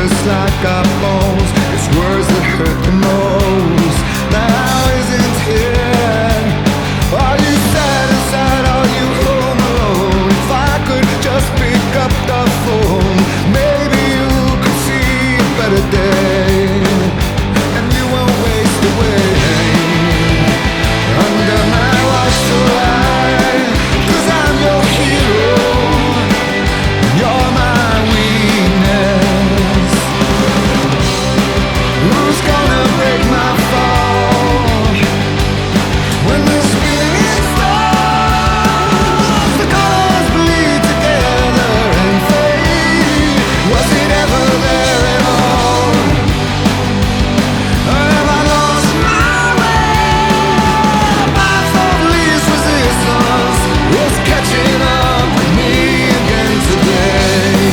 just like our bones. It's words that hurt the most. Now isn't here. Are you sad inside? Are you home alone? If I could just pick up the phone, maybe you could see a better day, and you won't waste away under my watchful eye. 'Cause I'm your hero, you're my weakness. Who's gonna break my fall when the spinning stars, the colors bleed together and fade? Was it ever there at all? Or have I lost my way? The path of least resistance is catching up with me again today.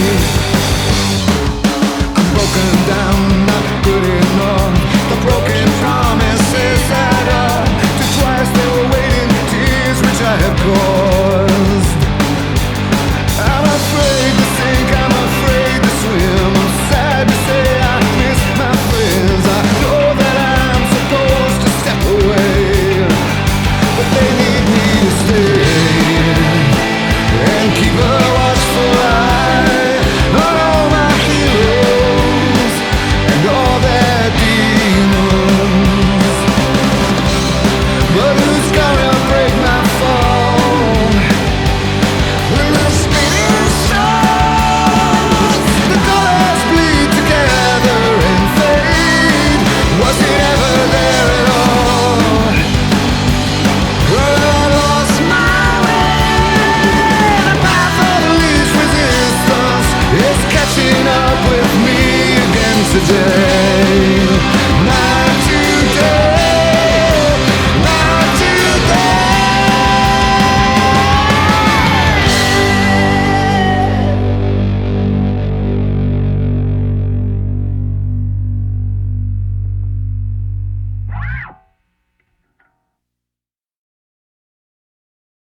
I'm broken down, not good enough. The broken promises add up to twice they were waiting tears which I have caused. I'm afraid to sink, I'm afraid to swim. I'm sad to say I miss my friends. I know that I'm supposed to step away, but they need me to stay and keep a watchful eye on all my heroes and all their demons. But who's gonna break my fall when the spinning stars, the colors bleed together and fade? Was it ever there at all? Well, I lost my way. The path of least resistance is catching up with me again today.